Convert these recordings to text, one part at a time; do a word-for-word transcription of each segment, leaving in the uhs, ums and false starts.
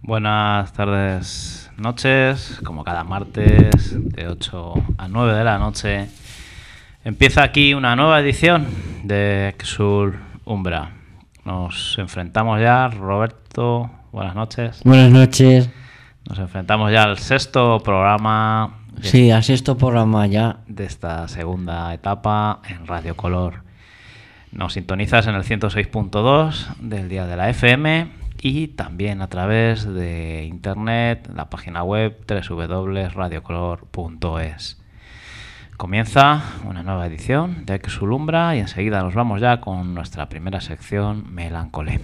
Buenas tardes, noches, como cada martes de ocho a nueve de la noche. Empieza aquí una nueva edición de Exul Umbra. Nos enfrentamos ya, Roberto, buenas noches. Buenas noches. Nos enfrentamos ya al sexto programa. Sí, al sexto programa ya. De esta segunda etapa en Radio Color. Nos sintonizas en el ciento seis punto dos del día de la F M y también a través de internet, la página web doble u doble u doble u punto radio color punto es. Comienza una nueva edición de Exul Umbra y enseguida nos vamos ya con nuestra primera sección, Melancolé.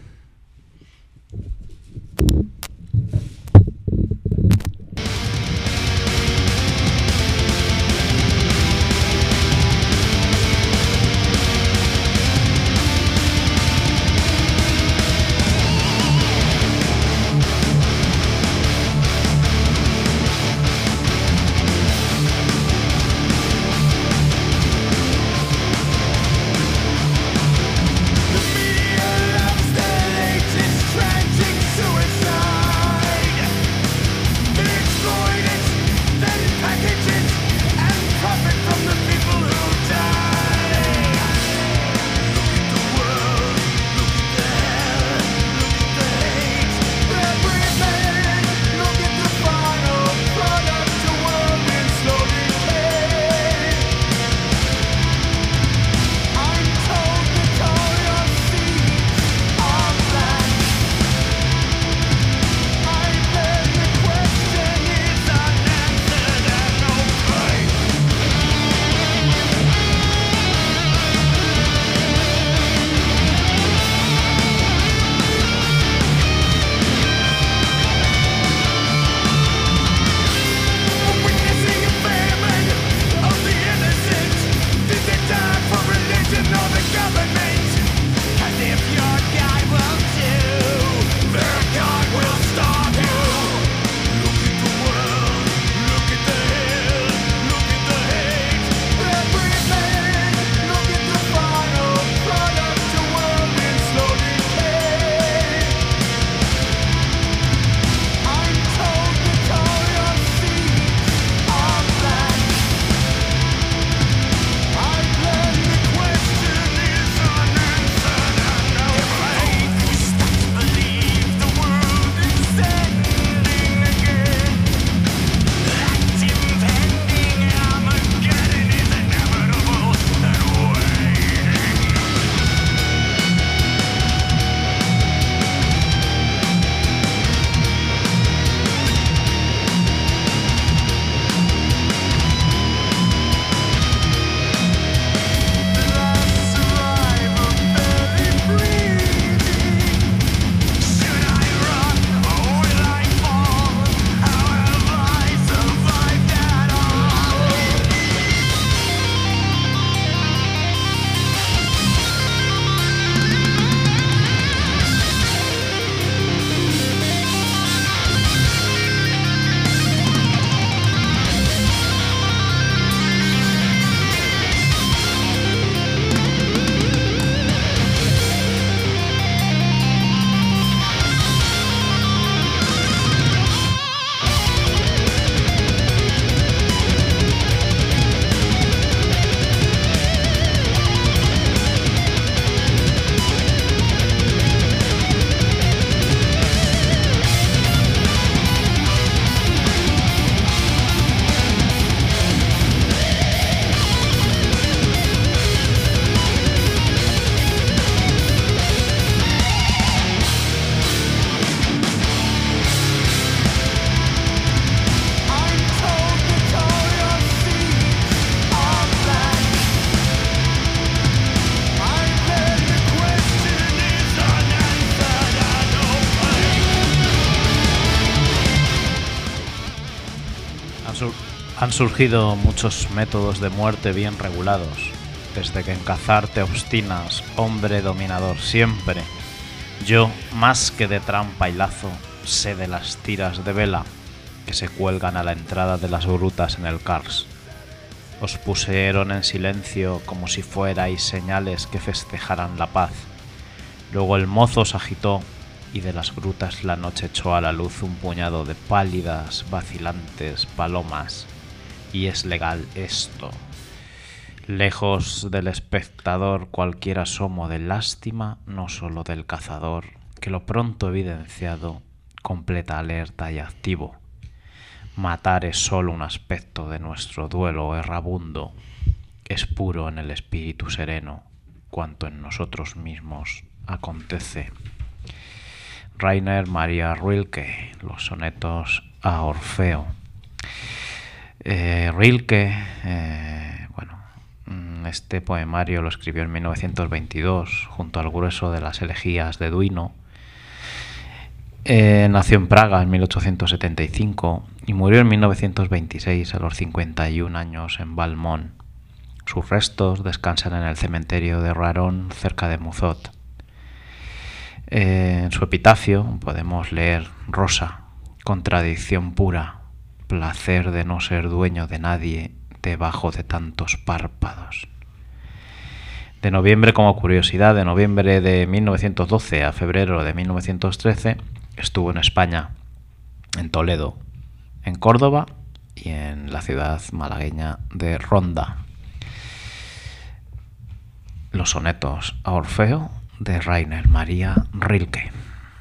Han surgido muchos métodos de muerte bien regulados, desde que en cazar te obstinas, hombre dominador siempre. Yo, más que de trampa y lazo, sé de las tiras de vela que se cuelgan a la entrada de las grutas en el Kars. Os pusieron en silencio como si fuerais señales que festejaran la paz. Luego el mozo os agitó y de las grutas la noche echó a la luz un puñado de pálidas, vacilantes palomas. Y es legal esto. Lejos del espectador cualquier asomo de lástima, no solo del cazador, que lo pronto evidenciado completa alerta y activo. Matar es solo un aspecto de nuestro duelo errabundo. Es puro en el espíritu sereno cuanto en nosotros mismos acontece. Rainer Maria Rilke, los sonetos a Orfeo. Eh, Rilke, eh, bueno, este poemario lo escribió en mil novecientos veintidós junto al grueso de las elegías de Duino. Eh, nació en Praga en mil ochocientos setenta y cinco y murió en mil novecientos veintiséis a los cincuenta y un años en Valmont. Sus restos descansan en el cementerio de Rarón, cerca de Muzot. Eh, en su epitafio podemos leer: Rosa, contradicción pura, placer de no ser dueño de nadie debajo de tantos párpados. De noviembre, como curiosidad, de noviembre de mil novecientos doce a febrero de mil novecientos trece estuvo en España, en Toledo, en Córdoba y en la ciudad malagueña de Ronda. Los sonetos a Orfeo de Rainer Maria Rilke.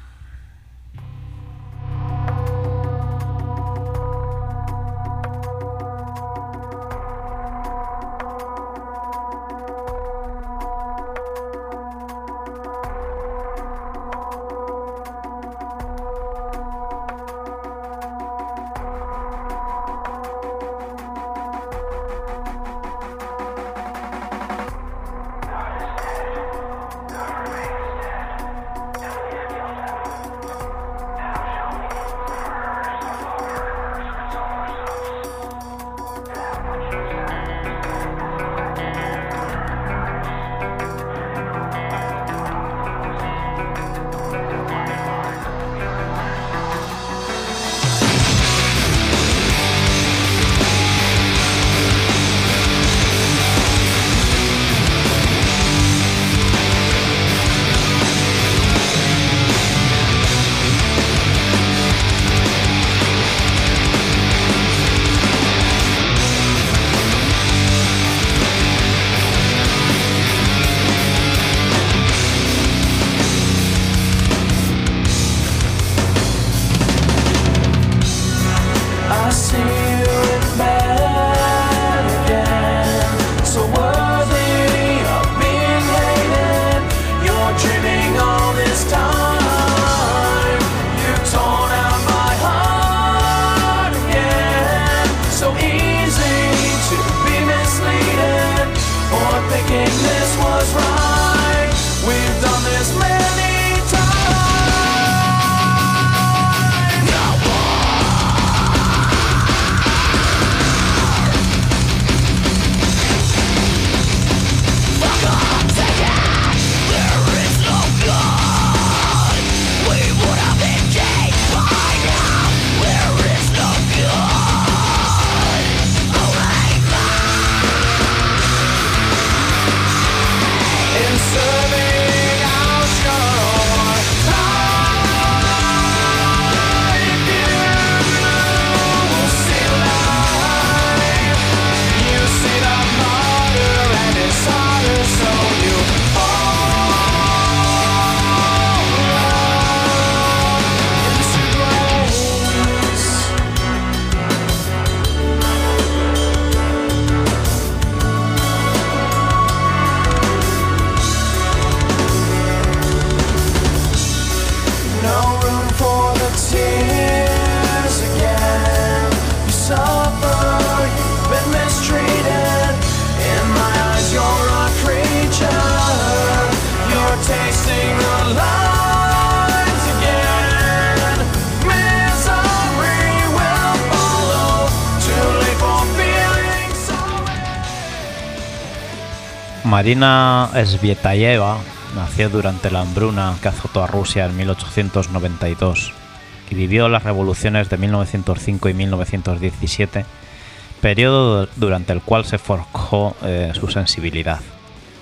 Marina Svietayeva nació durante la hambruna que azotó a Rusia en mil ochocientos noventa y dos y vivió las revoluciones de mil novecientos cinco y mil novecientos diecisiete, periodo durante el cual se forjó eh, su sensibilidad.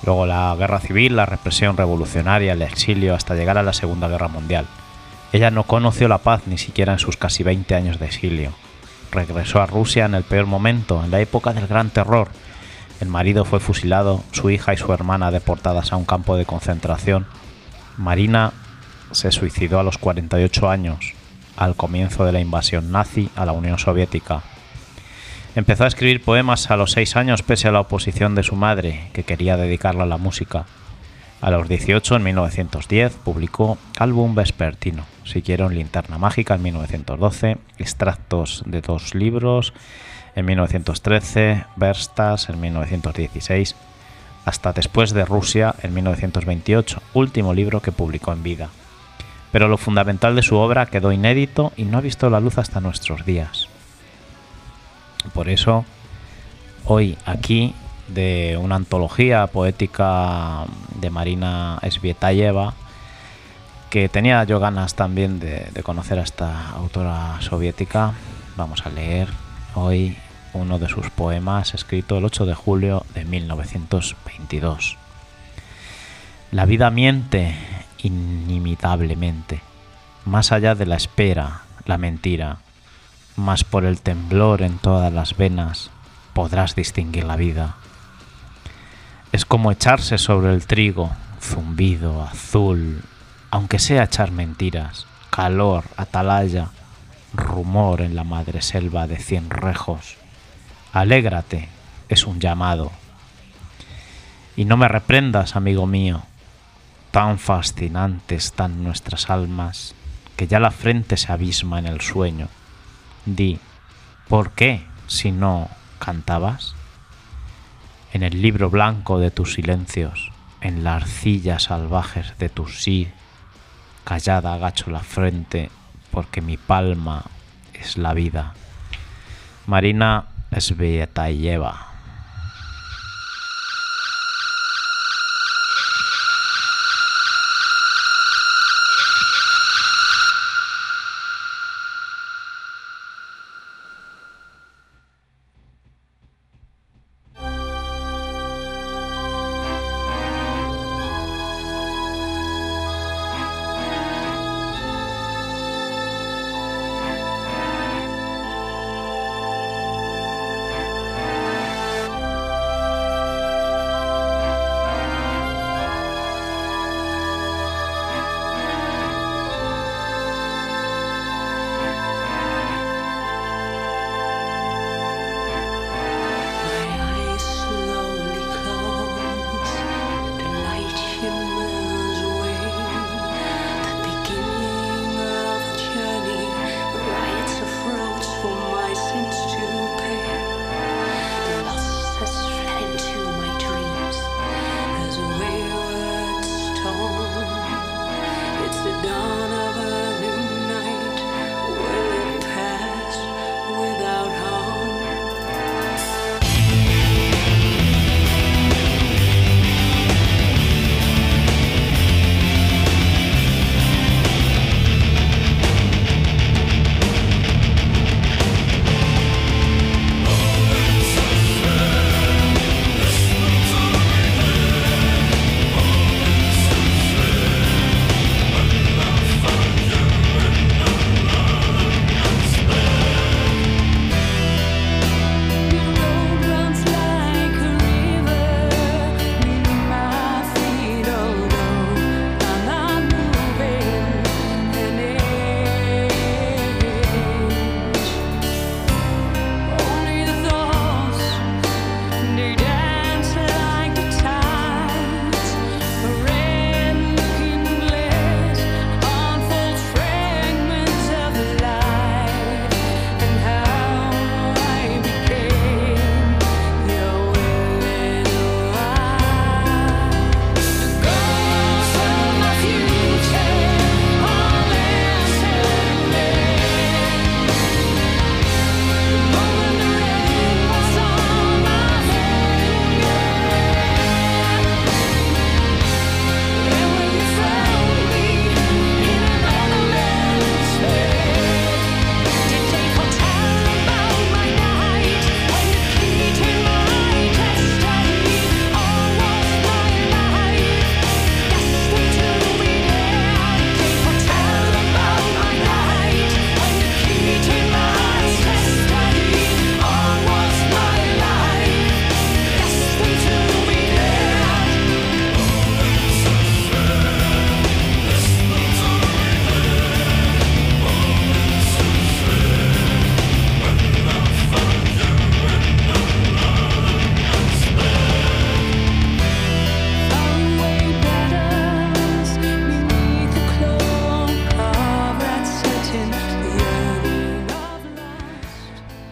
Luego la guerra civil, la represión revolucionaria, el exilio, hasta llegar a la Segunda Guerra Mundial. Ella no conoció la paz ni siquiera en sus casi veinte años de exilio. Regresó a Rusia en el peor momento, en la época del Gran Terror. El marido fue fusilado, su hija y su hermana deportadas a un campo de concentración. Marina se suicidó a los cuarenta y ocho años, al comienzo de la invasión nazi a la Unión Soviética. Empezó a escribir poemas a los seis años pese a la oposición de su madre, que quería dedicarla a la música. A los dieciocho, en mil novecientos diez, publicó Álbum Vespertino, siguieron Linterna Mágica en mil novecientos doce, extractos de dos libros en mil novecientos trece, Verstas en mil novecientos dieciséis, hasta Después de Rusia en mil novecientos veintiocho, último libro que publicó en vida. Pero lo fundamental de su obra quedó inédito y no ha visto la luz hasta nuestros días. Por eso, hoy aquí, de una antología poética de Marina Tsvetaeva, que tenía yo ganas también de, de conocer a esta autora soviética, vamos a leer hoy uno de sus poemas escrito el ocho de julio de mil novecientos veintidós. La vida miente inimitablemente, más allá de la espera, la mentira, mas por el temblor en todas las venas podrás distinguir la vida. Es como echarse sobre el trigo, zumbido, azul, aunque sea echar mentiras, calor, atalaya, rumor en la madre selva de cien rejos. Alégrate, es un llamado. Y no me reprendas, amigo mío, tan fascinantes están nuestras almas, que ya la frente se abisma en el sueño. Di, ¿por qué, si no cantabas? En el libro blanco de tus silencios, en la arcilla salvajes de tu sí, callada agacho la frente, porque mi palma es la vida. Marina Tsvetaeva.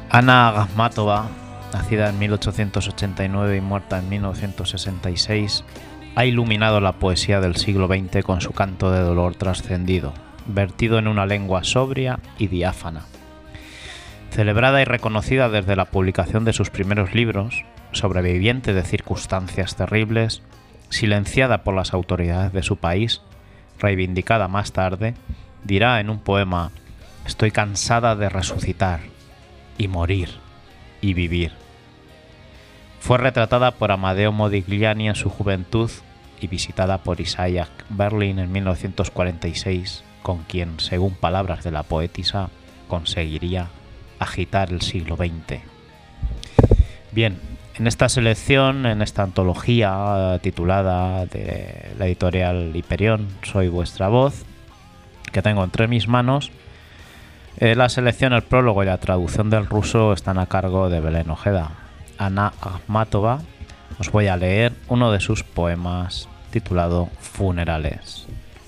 Anna Akhmatova, nacida en mil ochocientos ochenta y nueve y muerta en mil novecientos sesenta y seis, ha iluminado la poesía del siglo veinte con su canto de dolor trascendido, vertido en una lengua sobria y diáfana. Celebrada y reconocida desde la publicación de sus primeros libros, sobreviviente de circunstancias terribles, silenciada por las autoridades de su país, reivindicada más tarde, dirá en un poema: «Estoy cansada de resucitar y morir y vivir». Fue retratada por Amadeo Modigliani en su juventud y visitada por Isaiah Berlin en mil novecientos cuarenta y seis, con quien, según palabras de la poetisa, conseguiría agitar el siglo veinte. Bien, en esta selección, en esta antología titulada de la editorial Hiperión, Soy vuestra voz, que tengo entre mis manos, eh, la selección, el prólogo y la traducción del ruso están a cargo de Belén Ojeda. Anna Akhmatova, os voy a leer uno de sus poemas titulado Funerales.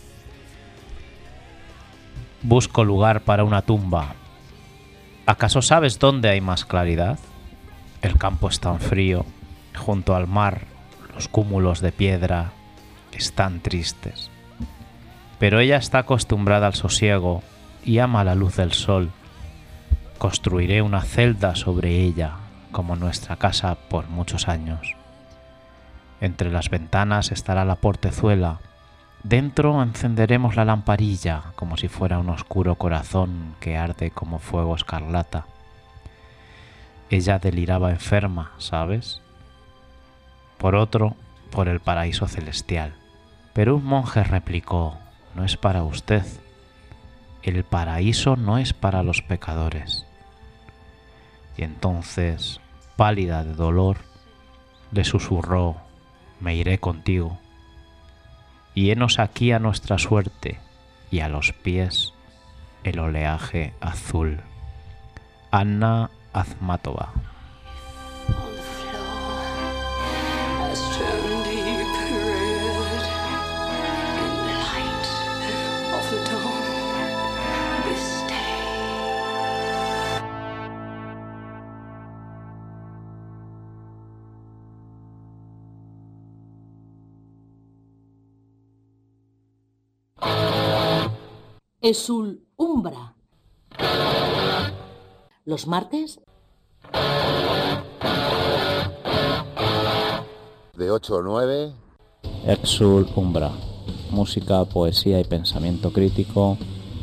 Busco lugar para una tumba. ¿Acaso sabes dónde hay más claridad? El campo es tan frío, junto al mar los cúmulos de piedra están tristes. Pero ella está acostumbrada al sosiego y ama la luz del sol. Construiré una celda sobre ella, como nuestra casa por muchos años. Entre las ventanas estará la portezuela. Dentro encenderemos la lamparilla, como si fuera un oscuro corazón que arde como fuego escarlata. Ella deliraba enferma, ¿sabes? Por otro, por el paraíso celestial. Pero un monje replicó: no es para usted. El paraíso no es para los pecadores. Y entonces, pálida de dolor, le susurró: me iré contigo. Y henos aquí a nuestra suerte, y a los pies el oleaje azul. Anna Akhmatova. Esul Umbra. Los martes de ocho a nueve. Exul Umbra. Música, poesía y pensamiento crítico.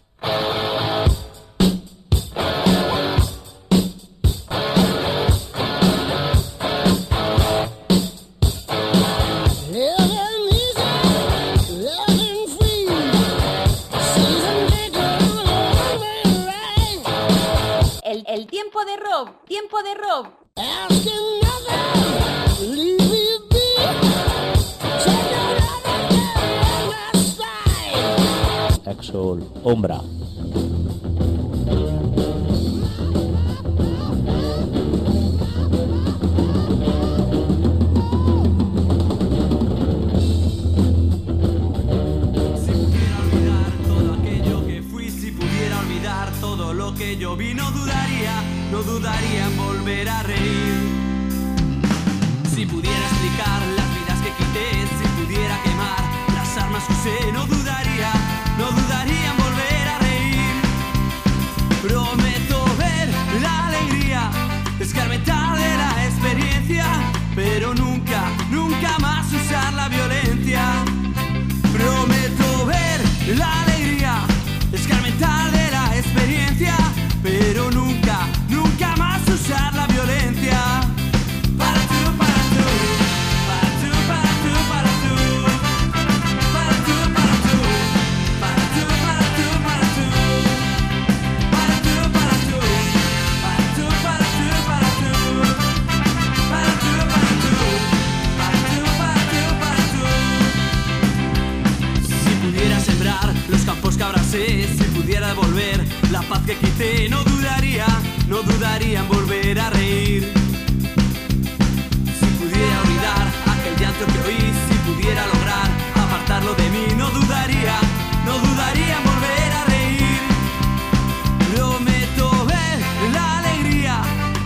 Tiempo de Rob. Exul Umbra. Yo vi, no dudaría, no dudaría en volver a reír. Si pudiera explicar las vidas que quité, si pudiera quemar las armas que usé, no dudaría, no dudaría en volver a reír. Prometo ver la alegría, escarmentar de la experiencia, pero nunca, nunca más usar la violencia. Prometo ver la alegría, escarmentar de la experiencia, pero nunca, nunca más usar la violencia. Para tú, para tú, para tú, para tú, para tú, para tú, para tú, para tú, para tú, para tú, para tú, para tú, para tú, para tú, para tú, para tú, para tú, para tú, para tú. Si pudiera sembrar los campos que abrasé, si pudiera devolver la paz que quité, no dudaría, no dudaría en volver a reír. Si pudiera olvidar aquel llanto que oí, si pudiera lograr apartarlo de mí, no dudaría, no dudaría en volver a reír. Prometo ver la alegría,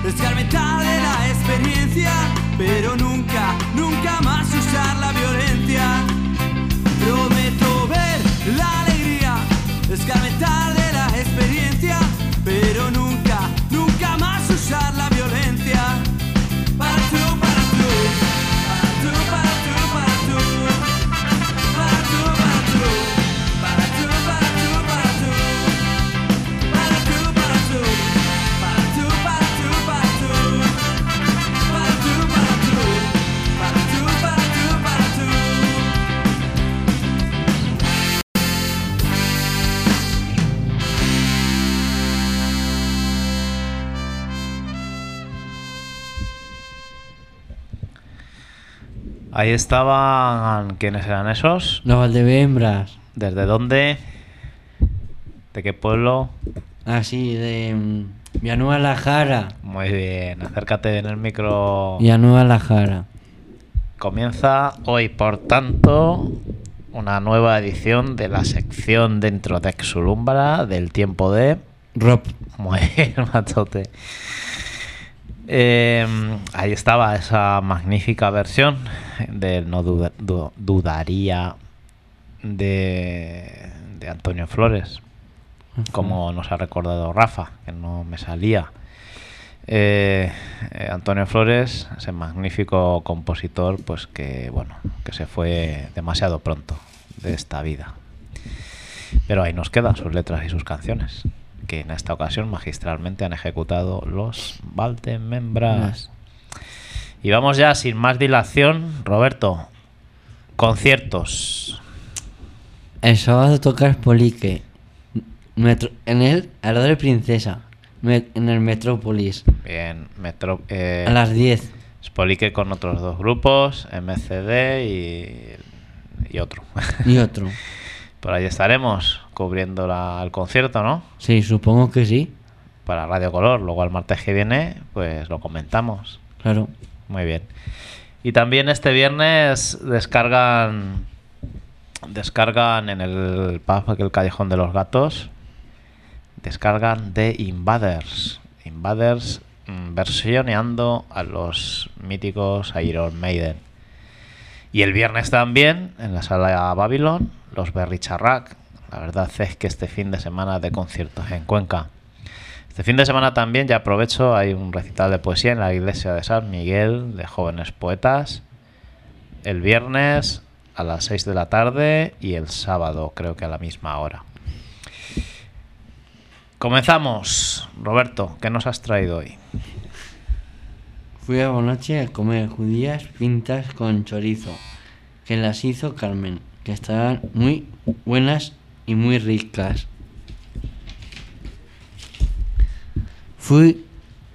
Ahí estaban... ¿Quiénes eran esos? Los Valdebembras. ¿Desde dónde? ¿De qué pueblo? Ah, sí, de mm, Villanueva la Jara. Muy bien, acércate en el micro. Villanueva la Jara. Comienza hoy, por tanto, una nueva edición de la sección dentro de Exulumbra del tiempo de... Rob. Muy bien, machote. Eh, ahí estaba esa magnífica versión del No duda- du- Dudaría de, de Antonio Flores, como nos ha recordado Rafa, que no me salía. Eh, eh, Antonio Flores, ese magnífico compositor, pues que bueno, que se fue demasiado pronto de esta vida. Pero ahí nos quedan sus letras y sus canciones, que en esta ocasión magistralmente han ejecutado los Valdemembras. Y vamos ya sin más dilación, Roberto. Conciertos. El sábado toca Spolique. Metro, en el Alado de Princesa. Me- en el Metrópolis. Bien, Metro, eh, A las diez. Spolique con otros dos grupos, M C D y, y otro. Y otro. Por ahí estaremos cubriendo la- el concierto, ¿no? Sí, supongo que sí. Para Radio Color. Luego el martes que viene, pues lo comentamos. Claro. Muy bien. Y también este viernes descargan descargan en el pub, aquel Callejón de los Gatos, descargan The Invaders. Invaders mm, versioneando a los míticos Iron Maiden. Y el viernes también, en la sala Babylon, los Berricharrac. La verdad es que este fin de semana de conciertos en Cuenca. Este fin de semana también, ya aprovecho, hay un recital de poesía en la iglesia de San Miguel, de jóvenes poetas. El viernes a las seis de la tarde y el sábado creo que a la misma hora. Comenzamos. Roberto, ¿qué nos has traído hoy? Fui a Bonoche a comer judías pintas con chorizo, que las hizo Carmen, que estaban muy buenas y muy ricas. Fui...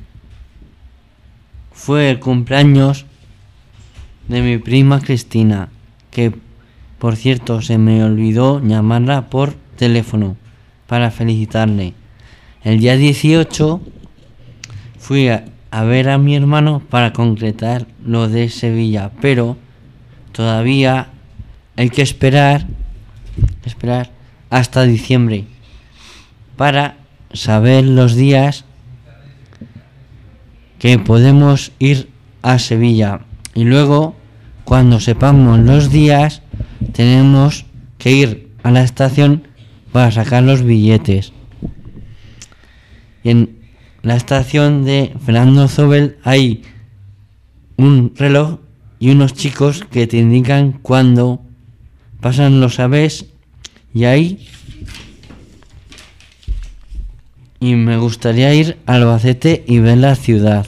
Fue el cumpleaños de mi prima Cristina, que por cierto se me olvidó llamarla por teléfono para felicitarle. El día dieciocho fui a, a ver a mi hermano para concretar lo de Sevilla, pero todavía hay que esperar, esperar hasta diciembre para saber los días que podemos ir a Sevilla. Y luego, cuando sepamos los días, tenemos que ir a la estación para sacar los billetes. Y en la estación de Fernando Zobel hay un reloj y unos chicos que te indican cuándo pasan los aves, y ahí y me gustaría ir a Albacete y ver la ciudad.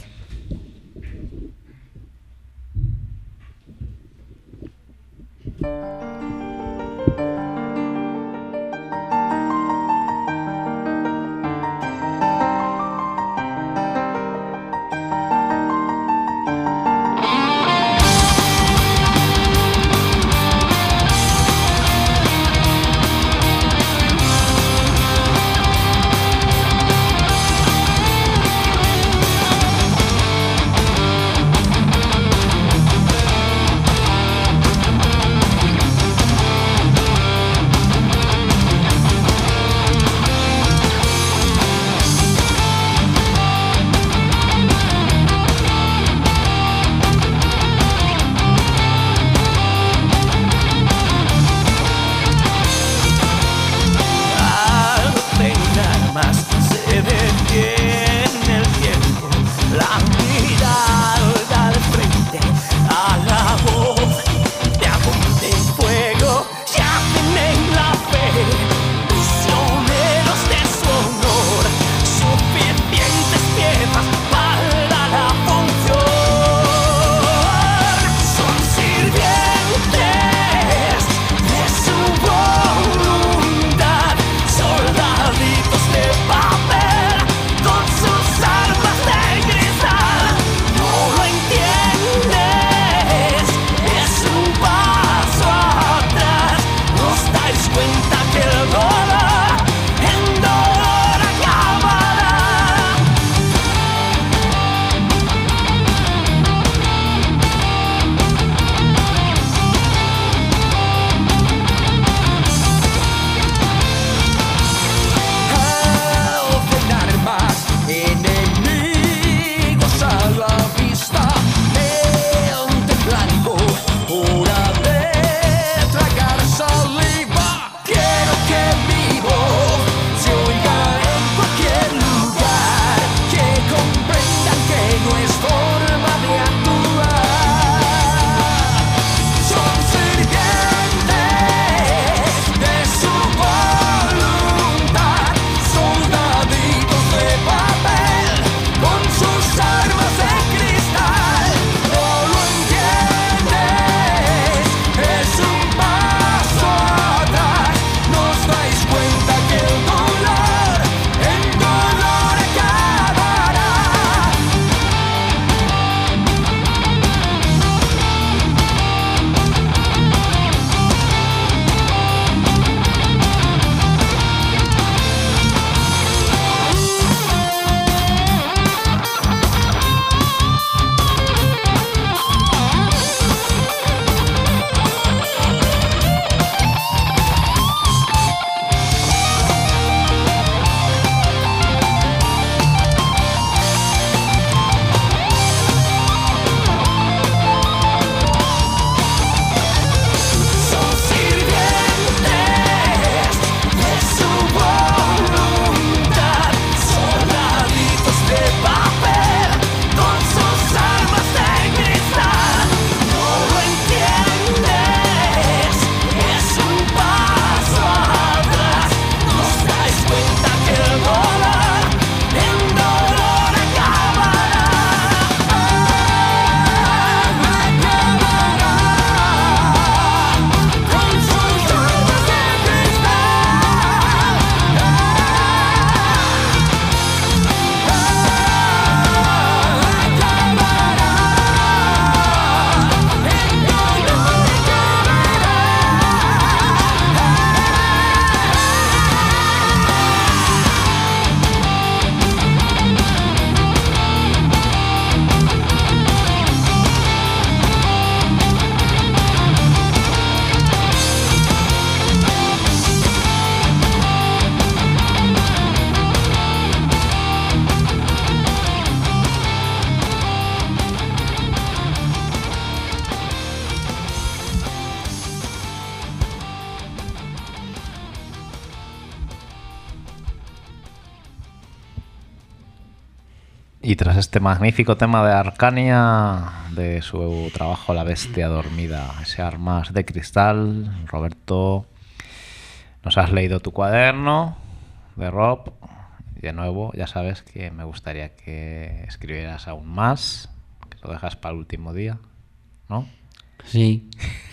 Y tras este magnífico tema de Arcania, de su trabajo La Bestia Dormida, ese armas de cristal, Roberto, nos has leído tu cuaderno de Rob. De nuevo, ya sabes que me gustaría que escribieras aún más, que lo dejas para el último día, ¿no? Sí.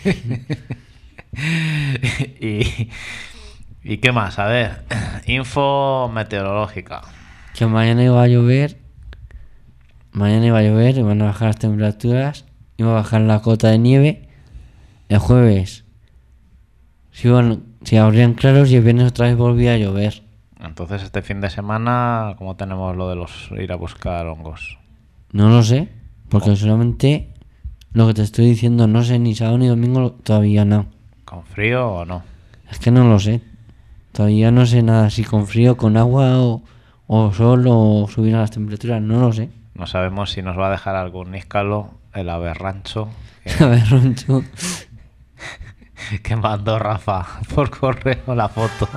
y, ¿Y qué más? A ver, info meteorológica. Que mañana iba a llover. Mañana iba a llover y van a bajar las temperaturas. Iba a bajar la cota de nieve. El jueves si, iban, si abrían claros y el viernes otra vez volvía a llover. Entonces este fin de semana, ¿cómo tenemos lo de los ir a buscar hongos? No lo sé, porque oh. solamente lo que te estoy diciendo, no sé ni sábado ni domingo, todavía no. ¿Con frío o no? Es que no lo sé. Todavía no sé nada, si con frío, con agua o, o sol o subir a las temperaturas, no lo sé. No sabemos si nos va a dejar algún níscalo, el aberrancho. Que... El aberrancho. que mandó Rafa por correo la foto.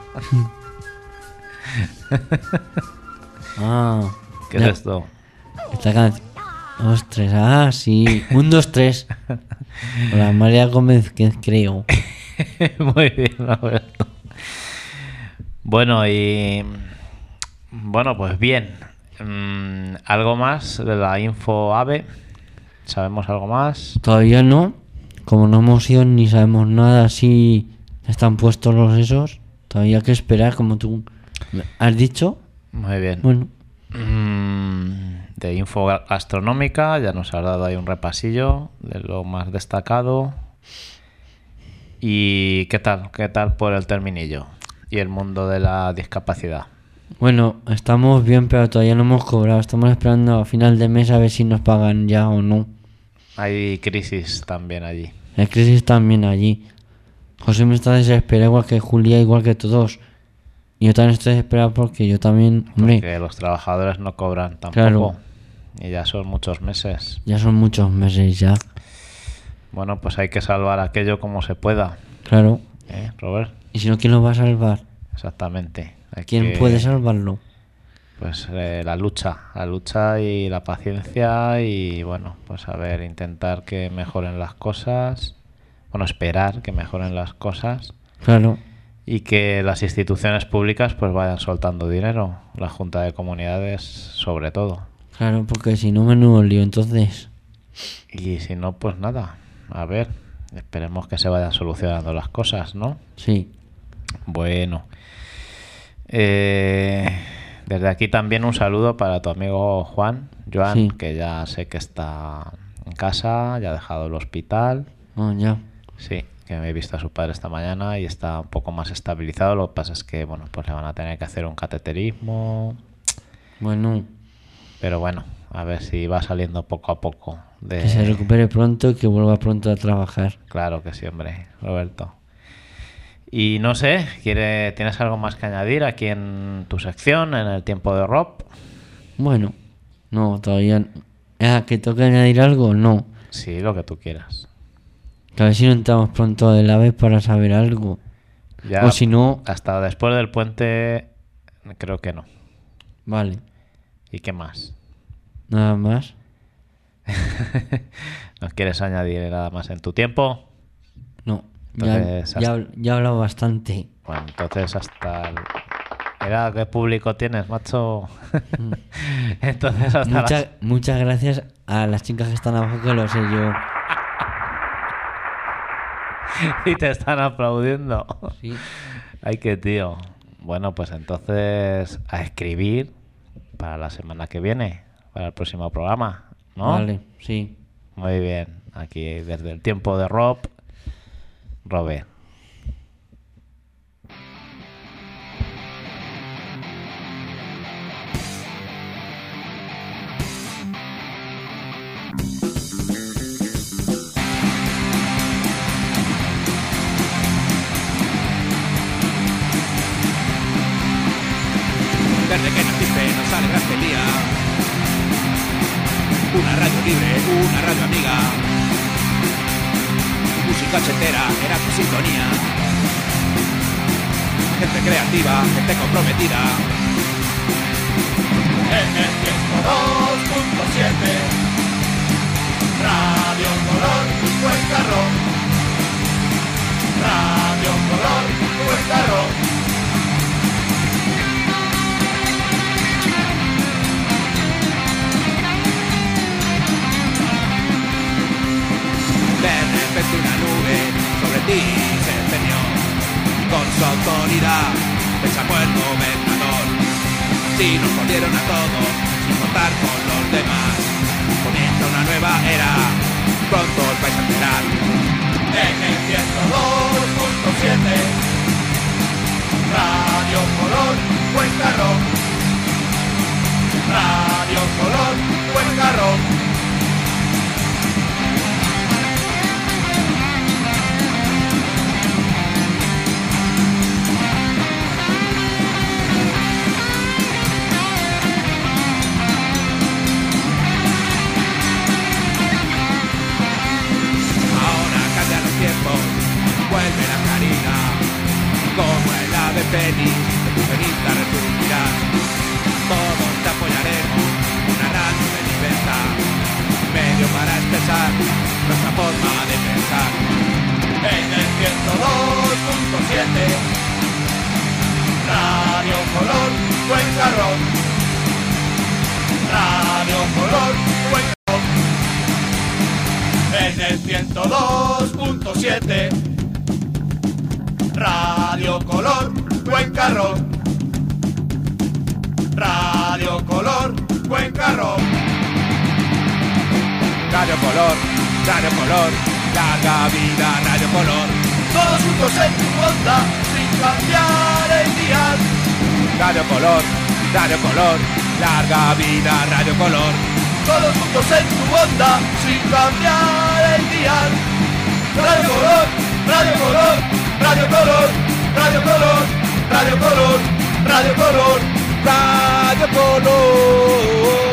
ah, ¿Qué ya. es esto? Esta canción. Ostras, ah, sí. Un, dos, tres. Hola, María Gómez, que creo. Muy bien, Roberto. Bueno, y... Bueno, pues bien. Mm, ¿algo más de la info AVE? ¿Sabemos algo más? Todavía no. Como no hemos ido ni sabemos nada si están puestos los esos, todavía hay que esperar, como tú has dicho. Muy bien. Bueno. Mm, de info astronómica, ya nos has dado ahí un repasillo de lo más destacado. ¿Y qué tal? ¿Qué tal por el terminillo? Y el mundo de la discapacidad. Bueno, estamos bien, pero todavía no hemos cobrado. Estamos esperando a final de mes a ver si nos pagan ya o no. Hay crisis también allí. Hay crisis también allí. José me está desesperado, igual que Julia, igual que todos. Y yo también estoy desesperado porque yo también, hombre... Porque los trabajadores no cobran tampoco. Claro. Y ya son muchos meses. Ya son muchos meses ya. Bueno, pues hay que salvar aquello como se pueda. Claro. ¿Eh, Robert? ¿Y si no, quién lo va a salvar? Exactamente. Hay ¿Quién que... puede salvarlo? Pues eh, la lucha, la lucha y la paciencia y bueno, pues a ver, intentar que mejoren las cosas, bueno, esperar que mejoren las cosas. Claro. Y que las instituciones públicas pues vayan soltando dinero, la Junta de Comunidades sobre todo. Claro, porque si no, menudo lío, entonces. Y si no, pues nada, a ver, esperemos que se vayan solucionando las cosas, ¿no? Sí. Bueno, eh... desde aquí también un saludo para tu amigo Juan, Joan, sí. Que ya sé que está en casa, ya ha dejado el hospital. Oh, ya. Sí, que me he visto a su padre esta mañana y está un poco más estabilizado. Lo que pasa es que, bueno, pues le van a tener que hacer un cateterismo. Bueno. Pero bueno, a ver si va saliendo poco a poco. De... Que se recupere pronto y que vuelva pronto a trabajar. Claro que sí, hombre, Roberto. Y no sé, ¿quiere, ¿tienes algo más que añadir aquí en tu sección, en el tiempo de Rob? Bueno, no, todavía... Ah, ¿que toca añadir algo? No. Sí, lo que tú quieras. Que a ver si no entramos pronto de la vez para saber algo. Ya, o si no... Hasta después del puente, creo que no. Vale. ¿Y qué más? Nada más. ¿No quieres añadir nada más en tu tiempo? No. Entonces, ya, hasta... ya, ya he hablado bastante. Bueno, entonces hasta... El... Mira qué público tienes, macho. Entonces hasta Mucha, las... Muchas gracias a las chicas que están abajo, que lo sé yo. Y te están aplaudiendo. Sí. Ay, qué tío. Bueno, pues entonces a escribir para la semana que viene, para el próximo programa, ¿no? Vale, sí. Muy bien. Aquí desde el tiempo de Rob, Robert. Desde que naciste nos alegraste el día. Una radio libre, una radio amiga. Música ochentera era tu sintonía. Gente creativa, gente comprometida. en el ciento dos punto siete. Radio Color, Cuenca Rock. Radio Color, Cuenca Rock. De repente una nube sobre ti se ceñó. Con su autoridad le sacó el gobernador. Así nos jodieron a todos, sin contar con los demás. Comienza una nueva era, pronto os vais a enterar. En el ciento dos punto siete. Radio Color, Cuenca Rock. Radio Color, Cuenca Rock. Vuelve la claridad, como el ave fénix, de tu cenita resurgirás. Todos te apoyaremos, una radio de libertad, medio para expresar nuestra forma de pensar. En el ciento dos punto siete. Radio Color, Cuenca Rock. Radio Color, Cuenca Rock. En el ciento dos punto siete. Radio Color, Cuenca Rock. Radio Color, Cuenca Rock. Radio Color, Radio Color, larga vida Radio Color. Todos juntos en tu onda, sin cambiar el dial. Radio Color, Radio Color, larga vida Radio Color. Todos juntos en tu onda, sin cambiar el dial. Radio Color, Radio Color, Radio Color, Radio Color, Radio Color, Radio Color, Radio Color.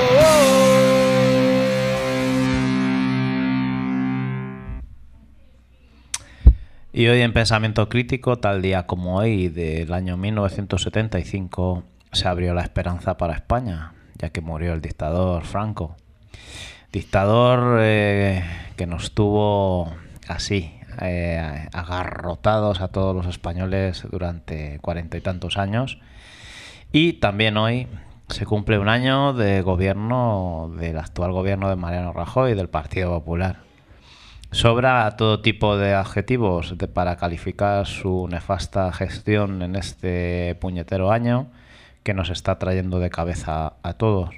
Y hoy en Pensamiento Crítico, tal día como hoy del año mil novecientos setenta y cinco, se abrió la esperanza para España, ya que murió el dictador Franco. Dictador eh, que nos tuvo así, eh, agarrotados a todos los españoles durante cuarenta y tantos años. Y también hoy se cumple un año de gobierno, del actual gobierno de Mariano Rajoy, del Partido Popular. Sobra todo tipo de adjetivos de, para calificar su nefasta gestión en este puñetero año que nos está trayendo de cabeza a todos.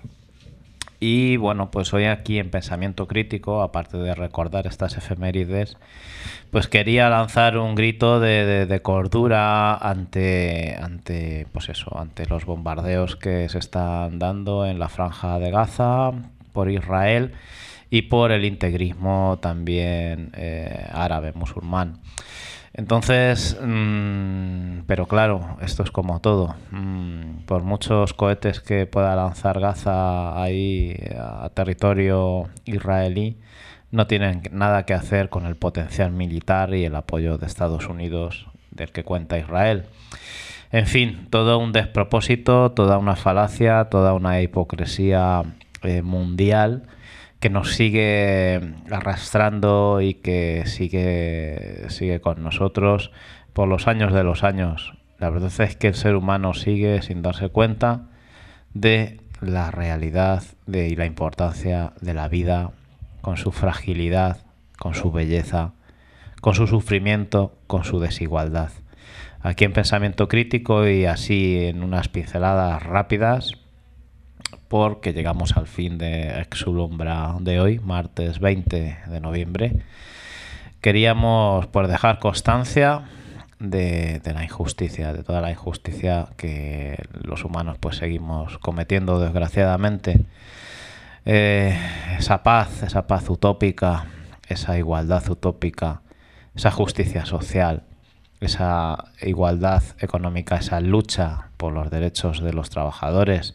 Y bueno, pues hoy aquí en Pensamiento Crítico, aparte de recordar estas efemérides, pues quería lanzar un grito de, de, de cordura ante, ante, pues eso, ante los bombardeos que se están dando en la Franja de Gaza por Israel y por el integrismo también eh, árabe, musulmán. Entonces, mmm, pero claro, esto es como todo. Mmm, por muchos cohetes que pueda lanzar Gaza ahí a territorio israelí, no tienen nada que hacer con el potencial militar y el apoyo de Estados Unidos del que cuenta Israel. En fin, todo un despropósito, toda una falacia, toda una hipocresía eh, mundial que nos sigue arrastrando y que sigue, sigue con nosotros por los años de los años. La verdad es que el ser humano sigue sin darse cuenta de la realidad de, y la importancia de la vida, con su fragilidad, con su belleza, con su sufrimiento, con su desigualdad. Aquí en Pensamiento Crítico y así en unas pinceladas rápidas, porque llegamos al fin de Exulumbra de hoy, martes veinte de noviembre. Queríamos pues dejar constancia de, de la injusticia, de toda la injusticia que los humanos pues seguimos cometiendo desgraciadamente. Eh, esa paz, esa paz utópica, esa igualdad utópica, esa justicia social, esa igualdad económica, esa lucha por los derechos de los trabajadores,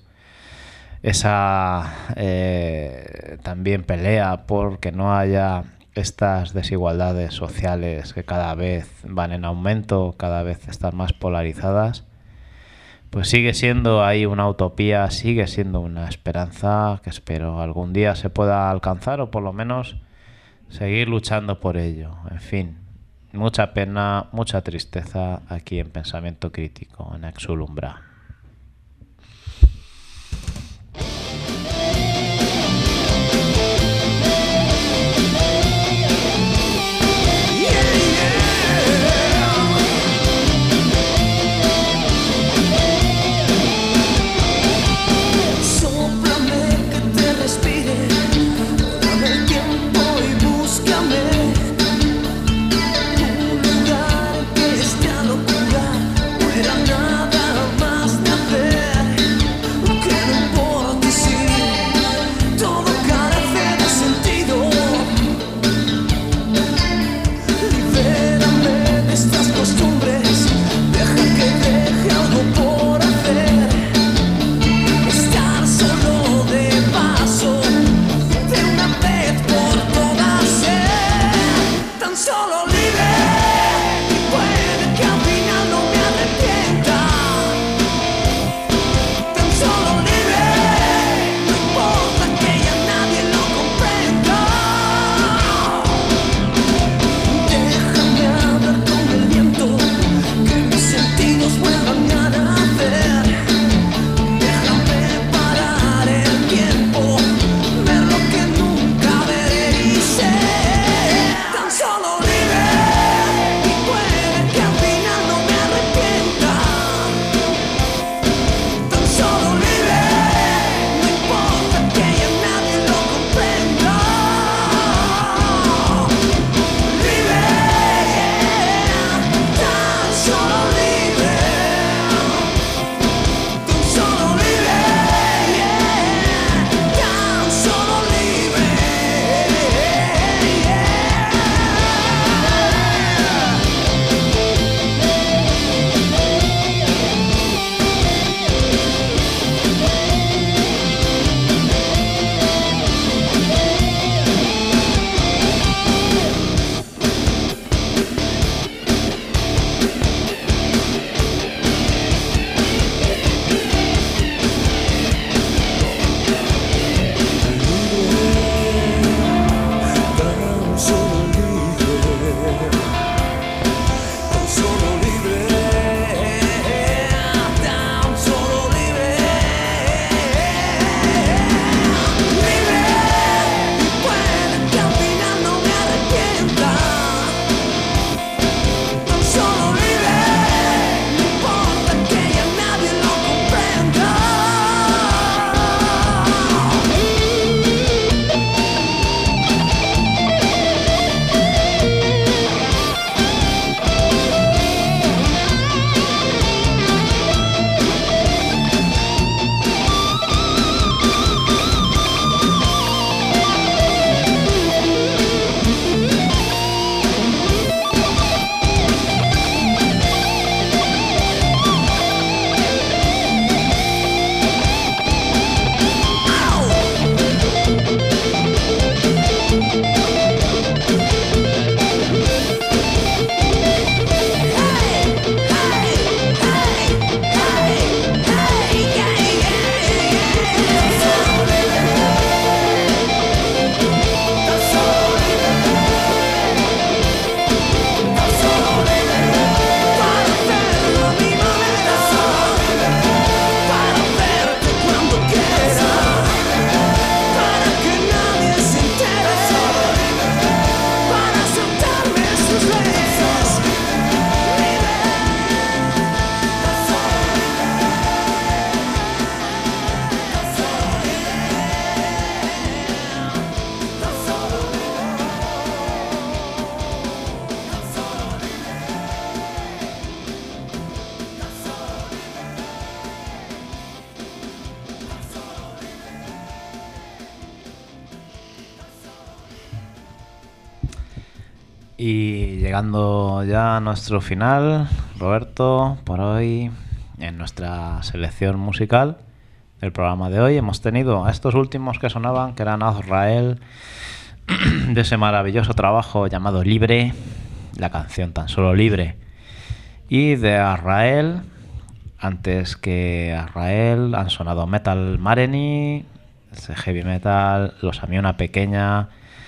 esa eh, también pelea por que no haya estas desigualdades sociales que cada vez van en aumento, cada vez están más polarizadas, pues sigue siendo ahí una utopía, sigue siendo una esperanza que espero algún día se pueda alcanzar o por lo menos seguir luchando por ello. En fin, mucha pena, mucha tristeza aquí en Pensamiento Crítico, en Exul Umbra. Y llegando ya a nuestro final, Roberto, por hoy, en nuestra selección musical del programa de hoy, hemos tenido a estos últimos que sonaban, que eran Azrael, de ese maravilloso trabajo llamado Libre, la canción Tan Solo Libre, y de Azrael antes que Azrael han sonado Metal Mareni, ese heavy metal, Los Amiona Pequeña,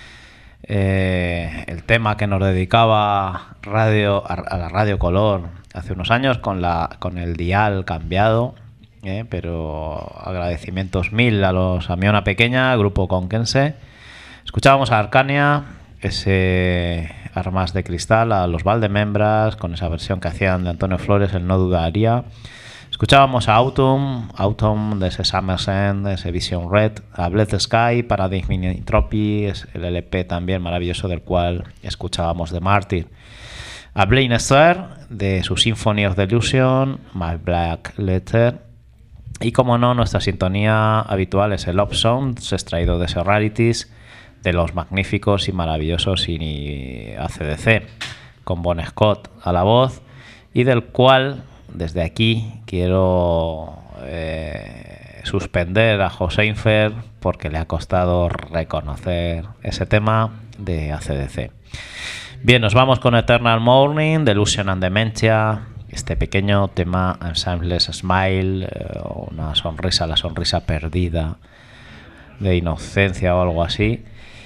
eh, el tema que nos dedicaba radio, a, a la Radio Color hace unos años con, la, con el dial cambiado, eh, pero agradecimientos mil a Los Amiona Pequeña, grupo conquense. Escuchábamos a Arcania, ese Armas de Cristal, a los Valdemembras, con esa versión que hacían de Antonio Flores, el No Dudaría. Escuchábamos a Autumn, Autumn de ese Summer's End, de ese Vision Red, a Bled Sky, Paradigm Entropy, es el L P también maravilloso del cual escuchábamos The Martyr. A Blaine Star, de su Symphony of Delusion, My Black Letter. Y como no, nuestra sintonía habitual es el Love Sounds, extraído de ese Rarities, de los magníficos y maravillosos y A C D C, con Bon Scott a la voz, y del cual desde aquí quiero eh, suspender a Joseinfer porque le ha costado reconocer ese tema de A C D C. Bien, nos vamos con Eternal Morning, Delusion and Dementia, este pequeño tema Ensembles Smile, eh, una sonrisa, la sonrisa perdida de inocencia o algo así.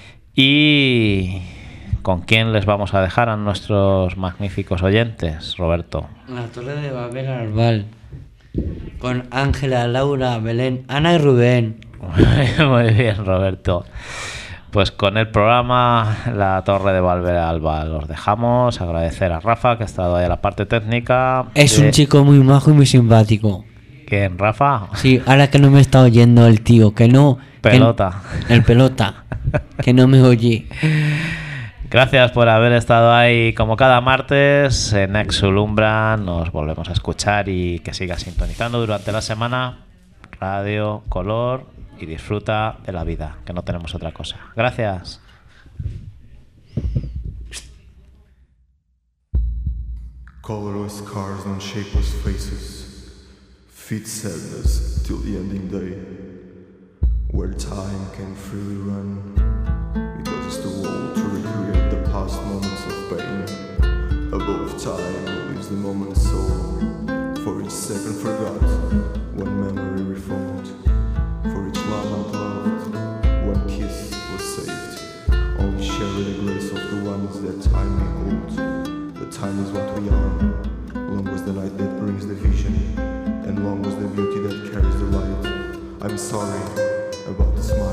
¿Y con quién les vamos a dejar a nuestros magníficos oyentes, Roberto? La Torre de Babel Arbal, con Ángela, Laura, Belén, Ana y Rubén. Muy bien, Roberto. Pues con el programa La Torre de Babel Arbal los dejamos. Agradecer a Rafa, que ha estado ahí a la parte técnica. Es de... un chico muy majo y muy simpático. ¿Quién, Rafa? Sí, ahora que no me está oyendo el tío, que no... Pelota. Que, el pelota, que no me oye. Gracias por haber estado ahí como cada martes en Exulumbra. Nos volvemos a escuchar y que sigas sintonizando durante la semana Radio Color y disfruta de la vida, que no tenemos otra cosa. Gracias. Colorless cars on shapeless faces, feed sadness till the ending day, where time can freely run, because it's too old to recreate the past moments of pain. Above time lives the moment's soul, for each second forgot, one memory rephoned, for each love unloved, one kiss was saved. Only share the grace of the ones that time may hold. The time is what we are. Long was the night that brings the vision, and long was the beauty that carries the light. I'm sorry about the smile.